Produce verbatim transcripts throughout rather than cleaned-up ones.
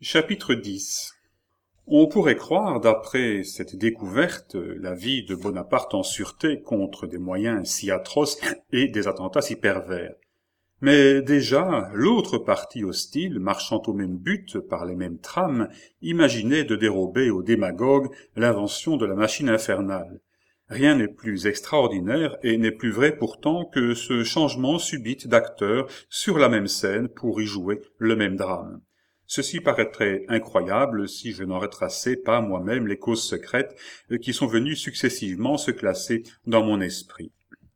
Chapitre dix. On pourrait croire, d'après cette découverte, la vie de Bonaparte en sûreté contre des moyens si atroces et des attentats si pervers. Mais déjà, l'autre partie hostile, marchant au même but, par les mêmes trames, imaginait de dérober aux démagogues l'invention de la machine infernale. Rien n'est plus extraordinaire et n'est plus vrai pourtant que ce changement subit d'acteurs sur la même scène pour y jouer le même drame. Ceci paraîtrait incroyable si je n'en retraçais pas moi-même les causes secrètes qui sont venues successivement se classer dans mon esprit.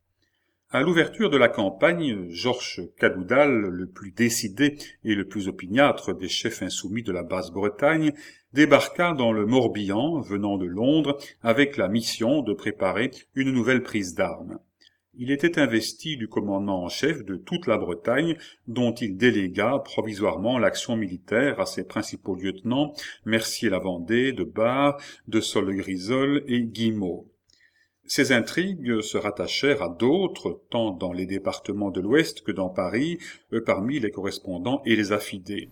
À l'ouverture de la campagne, Georges Cadoudal, le plus décidé et le plus opiniâtre des chefs insoumis de la Basse-Bretagne, débarqua dans le Morbihan, venant de Londres, avec la mission de préparer une nouvelle prise d'armes. Il était investi du commandement en chef de toute la Bretagne, dont il délégua provisoirement l'action militaire à ses principaux lieutenants, Mercier-la-Vendée, de Bar, de Sol-le-Grisol et Guillemot. Ces intrigues se rattachèrent à d'autres, tant dans les départements de l'Ouest que dans Paris, parmi les correspondants et les affidés.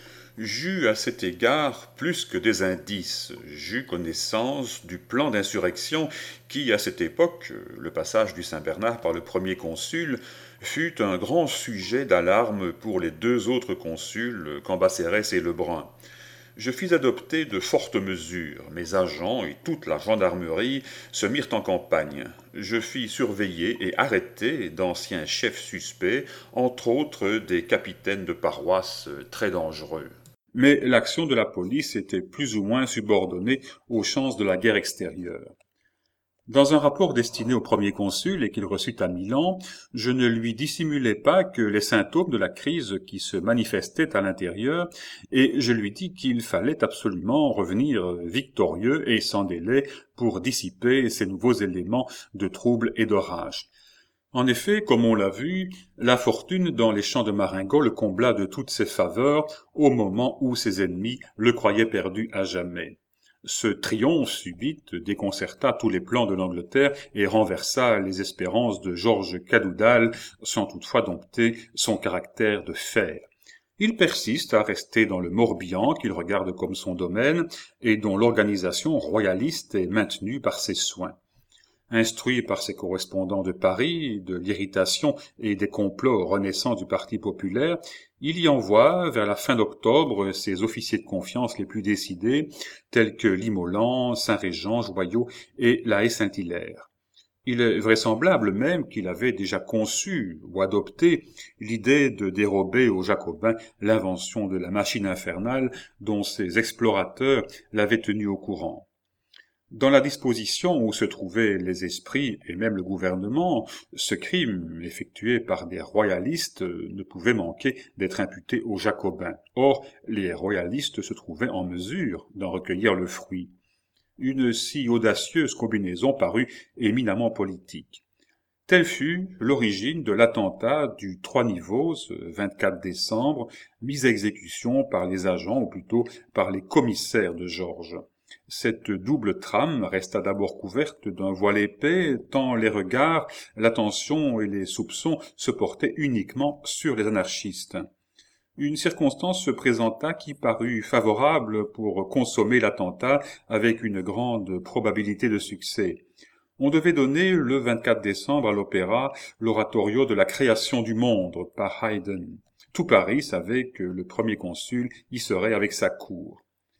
J'eus à cet égard plus que des indices, j'eus connaissance du plan d'insurrection qui, à cette époque, le passage du Saint-Bernard par le premier consul, fut un grand sujet d'alarme pour les deux autres consuls, Cambacérès et Lebrun. Je fis adopter de fortes mesures. Mes agents et toute la gendarmerie se mirent en campagne. Je fis surveiller et arrêter d'anciens chefs suspects, entre autres des capitaines de paroisse très dangereux. Mais l'action de la police était plus ou moins subordonnée aux chances de la guerre extérieure. Dans un rapport destiné au premier consul et qu'il reçut à Milan, je ne lui dissimulai pas que les symptômes de la crise qui se manifestait à l'intérieur, et je lui dis qu'il fallait absolument revenir victorieux et sans délai pour dissiper ces nouveaux éléments de trouble et d'orage. En effet, comme on l'a vu, la fortune dans les champs de Marengo le combla de toutes ses faveurs au moment où ses ennemis le croyaient perdu à jamais. Ce triomphe subit déconcerta tous les plans de l'Angleterre et renversa les espérances de Georges Cadoudal, sans toutefois dompter son caractère de fer. Il persiste à rester dans le Morbihan qu'il regarde comme son domaine et dont l'organisation royaliste est maintenue par ses soins. Instruit par ses correspondants de Paris de l'irritation et des complots renaissants du Parti populaire, il y envoie, vers la fin d'octobre, ses officiers de confiance les plus décidés, tels que Limolan, Saint-Régent, Joyaux et La Haye-Saint-Hilaire. Il est vraisemblable même qu'il avait déjà conçu ou adopté l'idée de dérober aux Jacobins l'invention de la machine infernale dont ses explorateurs l'avaient tenu au courant. Dans la disposition où se trouvaient les esprits et même le gouvernement, ce crime, effectué par des royalistes, ne pouvait manquer d'être imputé aux Jacobins. Or, les royalistes se trouvaient en mesure d'en recueillir le fruit. Une si audacieuse combinaison parut éminemment politique. Telle fut l'origine de l'attentat du Trois-Niveaux, vingt-quatre décembre, mis à exécution par les agents, ou plutôt par les commissaires de Georges. Cette double trame resta d'abord couverte d'un voile épais, tant les regards, l'attention et les soupçons se portaient uniquement sur les anarchistes. Une circonstance se présenta qui parut favorable pour consommer l'attentat avec une grande probabilité de succès. On devait donner le vingt-quatre décembre à l'opéra l'oratorio de la création du monde par Haydn. Tout Paris savait que le premier consul y serait avec sa cour.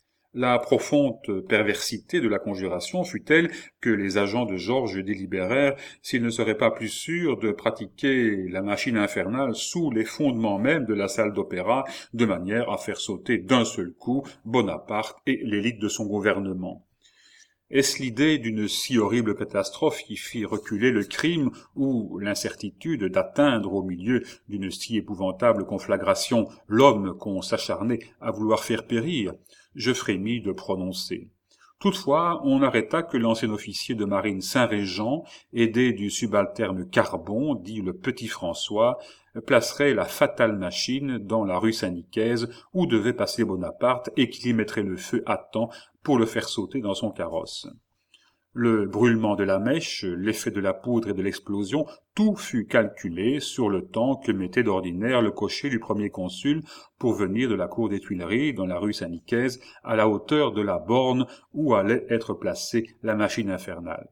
La profonde perversité de la conjuration fut telle que les agents de Georges délibérèrent s'ils ne seraient pas plus sûrs de pratiquer la machine infernale sous les fondements même de la salle d'opéra, de manière à faire sauter d'un seul coup Bonaparte et l'élite de son gouvernement. Est-ce l'idée d'une si horrible catastrophe qui fit reculer le crime ou l'incertitude d'atteindre au milieu d'une si épouvantable conflagration l'homme qu'on s'acharnait à vouloir faire périr? Je frémis de prononcer. Toutefois, on n'arrêta que l'ancien officier de marine Saint-Régent, aidé du subalterne Carbon, dit le Petit François, placerait la fatale machine dans la rue Saint-Nicaise où devait passer Bonaparte et qu'il y mettrait le feu à temps pour le faire sauter dans son carrosse. Le brûlement de la mèche, l'effet de la poudre et de l'explosion, tout fut calculé sur le temps que mettait d'ordinaire le cocher du premier consul pour venir de la cour des Tuileries, dans la rue Saint-Nicaise, à la hauteur de la borne où allait être placée la machine infernale.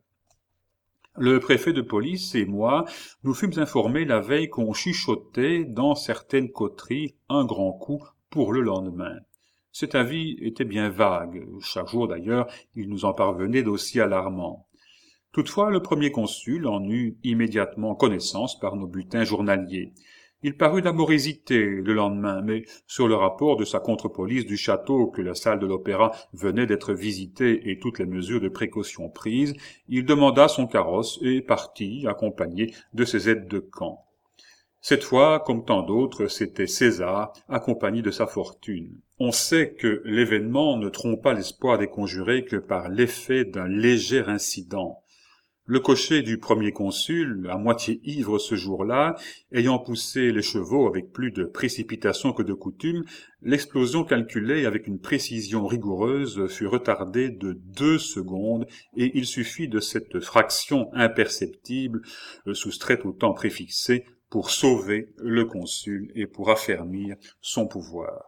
Le préfet de police et moi nous fûmes informés la veille qu'on chuchotait dans certaines coteries un grand coup pour le lendemain. Cet avis était bien vague. Chaque jour, d'ailleurs, il nous en parvenait d'aussi alarmants. Toutefois, le premier consul en eut immédiatement connaissance par nos bulletins journaliers. Il parut d'abord hésiter le lendemain, mais sur le rapport de sa contre-police du château que la salle de l'opéra venait d'être visitée et toutes les mesures de précaution prises, il demanda son carrosse et partit accompagné de ses aides de camp. Cette fois, comme tant d'autres, c'était César, accompagné de sa fortune. On sait que l'événement ne trompa l'espoir des conjurés que par l'effet d'un léger incident. Le cocher du premier consul, à moitié ivre ce jour-là, ayant poussé les chevaux avec plus de précipitation que de coutume, l'explosion calculée avec une précision rigoureuse fut retardée de deux secondes, et il suffit de cette fraction imperceptible, soustraite au temps préfixé, pour sauver le consul et pour affermir son pouvoir.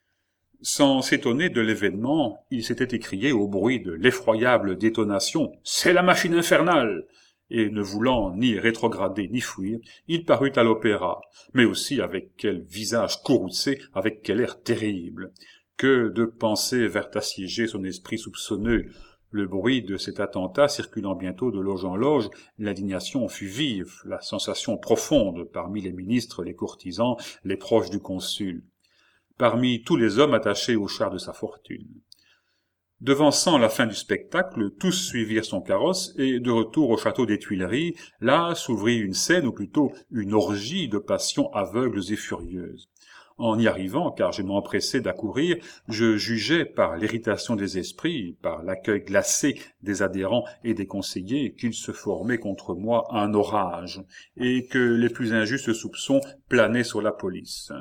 Sans s'étonner de l'événement, il s'était écrié au bruit de l'effroyable détonation « C'est la machine infernale !» et ne voulant ni rétrograder ni fuir, il parut à l'opéra, mais aussi avec quel visage courroucé, avec quel air terrible. Que de pensées vinrent assiéger son esprit soupçonneux. Le bruit de cet attentat circulant bientôt de loge en loge, l'indignation fut vive, la sensation profonde parmi les ministres, les courtisans, les proches du consul, parmi tous les hommes attachés au char de sa fortune. Devançant la fin du spectacle, tous suivirent son carrosse, et de retour au château des Tuileries, là s'ouvrit une scène, ou plutôt une orgie de passions aveugles et furieuses. En y arrivant, car je m'empressais d'accourir, je jugeais par l'irritation des esprits, par l'accueil glacé des adhérents et des conseillers, qu'il se formait contre moi un orage, et que les plus injustes soupçons planaient sur la police.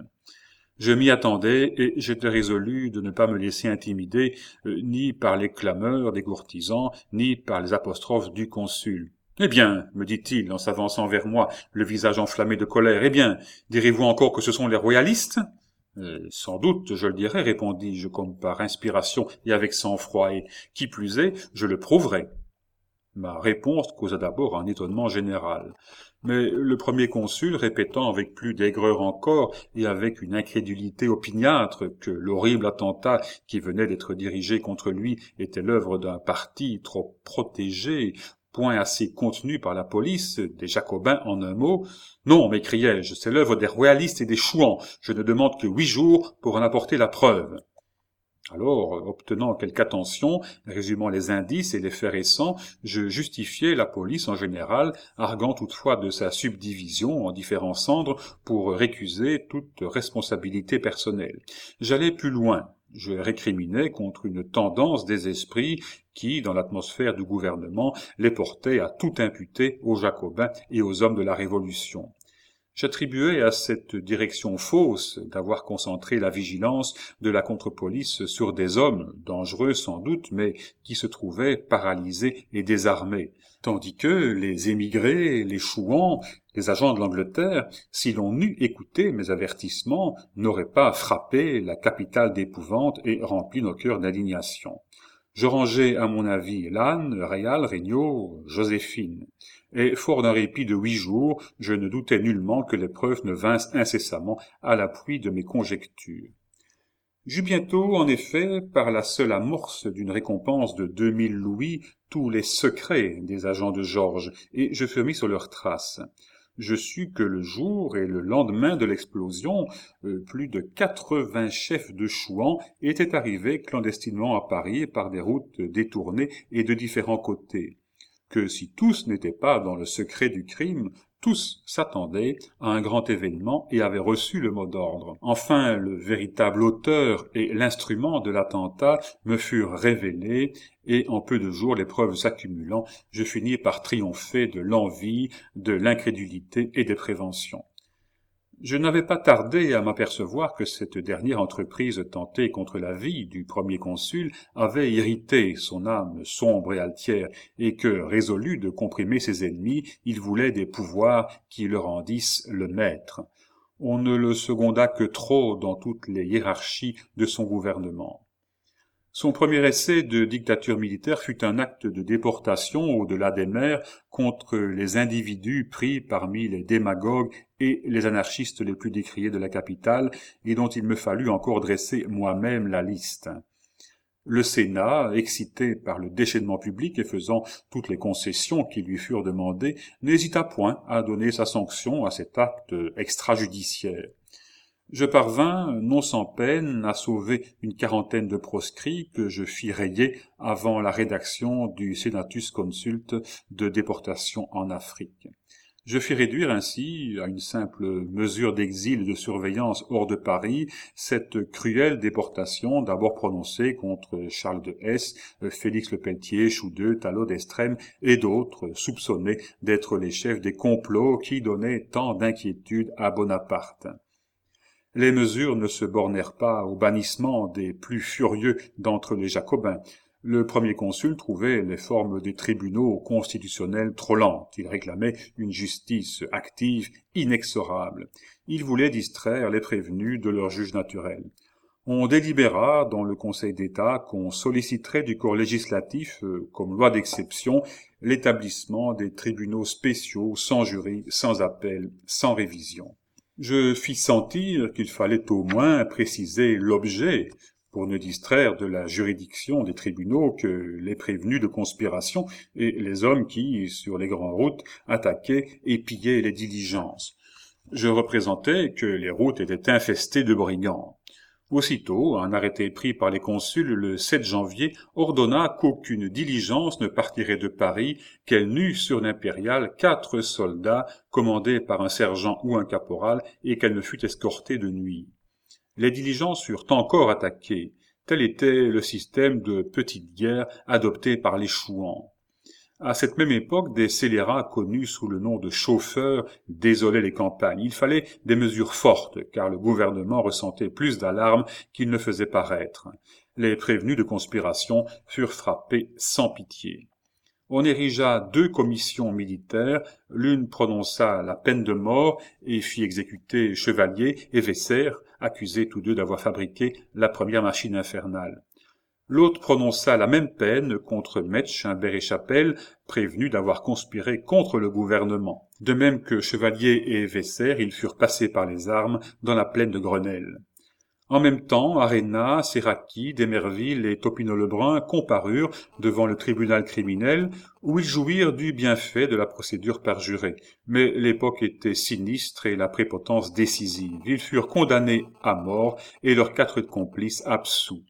Je m'y attendais, et j'étais résolu de ne pas me laisser intimider, euh, ni par les clameurs des courtisans, ni par les apostrophes du consul. « Eh bien, me dit-il en s'avançant vers moi, le visage enflammé de colère, eh bien, direz-vous encore que ce sont les royalistes ?»« Euh, sans doute, je le dirai, répondis-je comme par inspiration et avec sang-froid, et qui plus est, je le prouverai. Ma réponse causa d'abord un étonnement général. Mais le premier consul, répétant avec plus d'aigreur encore et avec une incrédulité opiniâtre que l'horrible attentat qui venait d'être dirigé contre lui était l'œuvre d'un parti trop protégé, point assez contenu par la police, des Jacobins en un mot. « Non, m'écriai-je, c'est l'œuvre des royalistes et des chouans. Je ne demande que huit jours pour en apporter la preuve. » Alors, obtenant quelque attention, résumant les indices et les faits récents, je justifiai la police en général, arguant toutefois de sa subdivision en différents cendres pour récuser toute responsabilité personnelle. J'allais plus loin. Je récriminais contre une tendance des esprits qui, dans l'atmosphère du gouvernement, les portait à tout imputer aux Jacobins et aux hommes de la Révolution. J'attribuais à cette direction fausse d'avoir concentré la vigilance de la contre-police sur des hommes, dangereux sans doute, mais qui se trouvaient paralysés et désarmés, tandis que les émigrés, les chouans, les agents de l'Angleterre, si l'on eût écouté mes avertissements, n'auraient pas frappé la capitale d'épouvante et rempli nos cœurs d'indignation. Je rangeai à mon avis Lannes, Réal, Regnault, Joséphine. Et fort d'un répit de huit jours, je ne doutais nullement que les preuves ne vinssent incessamment à l'appui de mes conjectures. J'eus bientôt, en effet, par la seule amorce d'une récompense de deux mille louis, tous les secrets des agents de Georges, et je fus mis sur leurs traces. Je sus que le jour et le lendemain de l'explosion, euh, plus de quatre-vingts chefs de chouans étaient arrivés clandestinement à Paris par des routes détournées et de différents côtés. Que si tous n'étaient pas dans le secret du crime, tous s'attendaient à un grand événement et avaient reçu le mot d'ordre. Enfin, le véritable auteur et l'instrument de l'attentat me furent révélés, et en peu de jours, les preuves s'accumulant, je finis par triompher de l'envie, de l'incrédulité et des préventions. Je n'avais pas tardé à m'apercevoir que cette dernière entreprise tentée contre la vie du premier consul avait irrité son âme sombre et altière, et que, résolu de comprimer ses ennemis, il voulait des pouvoirs qui le rendissent le maître. On ne le seconda que trop dans toutes les hiérarchies de son gouvernement. Son premier essai de dictature militaire fut un acte de déportation au-delà des mers contre les individus pris parmi les démagogues et les anarchistes les plus décriés de la capitale, et dont il me fallut encore dresser moi-même la liste. Le Sénat, excité par le déchaînement public et faisant toutes les concessions qui lui furent demandées, n'hésita point à donner sa sanction à cet acte extrajudiciaire. Je parvins, non sans peine, à sauver une quarantaine de proscrits que je fis rayer avant la rédaction du Senatus Consult de déportation en Afrique. Je fis réduire ainsi, à une simple mesure d'exil et de surveillance hors de Paris, cette cruelle déportation d'abord prononcée contre Charles de Hesse, Félix Lepelletier, Choudeux, Talleud d'Estrême et d'autres soupçonnés d'être les chefs des complots qui donnaient tant d'inquiétude à Bonaparte. Les mesures ne se bornèrent pas au bannissement des plus furieux d'entre les Jacobins. Le premier consul trouvait les formes des tribunaux constitutionnels trop lentes. Il réclamait une justice active, inexorable. Il voulait distraire les prévenus de leur juge naturel. On délibéra dans le Conseil d'État qu'on solliciterait du corps législatif, euh, comme loi d'exception, l'établissement des tribunaux spéciaux, sans jury, sans appel, sans révision. Je fis sentir qu'il fallait au moins préciser l'objet pour ne distraire de la juridiction des tribunaux que les prévenus de conspiration et les hommes qui, sur les grandes routes, attaquaient et pillaient les diligences. Je représentais que les routes étaient infestées de brigands. Aussitôt, un arrêté pris par les consuls le sept janvier ordonna qu'aucune diligence ne partirait de Paris, qu'elle n'eût sur l'impériale quatre soldats commandés par un sergent ou un caporal et qu'elle ne fût escortée de nuit. Les diligences furent encore attaquées. Tel était le système de petite guerre adopté par les Chouans. À cette même époque, des scélérats connus sous le nom de chauffeurs désolaient les campagnes. Il fallait des mesures fortes, car le gouvernement ressentait plus d'alarmes qu'il ne faisait paraître. Les prévenus de conspiration furent frappés sans pitié. On érigea deux commissions militaires, l'une prononça la peine de mort et fit exécuter Chevalier et Vessers, accusés tous deux d'avoir fabriqué la première machine infernale. L'autre prononça la même peine contre Metsch, Humbert et Chapelle, prévenus d'avoir conspiré contre le gouvernement. De même que Chevalier et Vessers, ils furent passés par les armes dans la plaine de Grenelle. En même temps, Aréna, Séraki, Demerville et Topino-Lebrun comparurent devant le tribunal criminel où ils jouirent du bienfait de la procédure perjurée. Mais l'époque était sinistre et la prépotence décisive. Ils furent condamnés à mort et leurs quatre complices absous.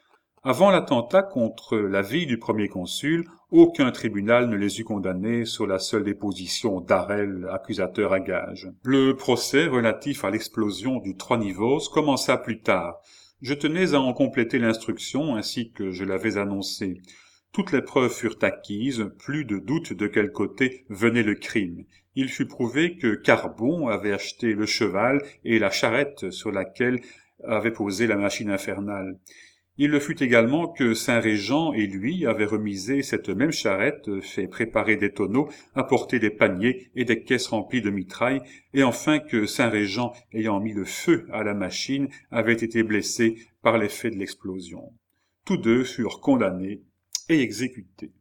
Avant l'attentat contre la vie du premier consul, aucun tribunal ne les eût condamnés sur la seule déposition d'Harel, accusateur à gage. Le procès relatif à l'explosion du Trois-Nivos commença plus tard. Je tenais à en compléter l'instruction ainsi que je l'avais annoncé. Toutes les preuves furent acquises, plus de doute de quel côté venait le crime. Il fut prouvé que Carbon avait acheté le cheval et la charrette sur laquelle avait posé la machine infernale. Il le fut également que Saint-Régent et lui avaient remisé cette même charrette, fait préparer des tonneaux, apporté des paniers et des caisses remplies de mitraille, et enfin que Saint-Régent, ayant mis le feu à la machine, avait été blessé par l'effet de l'explosion. Tous deux furent condamnés et exécutés.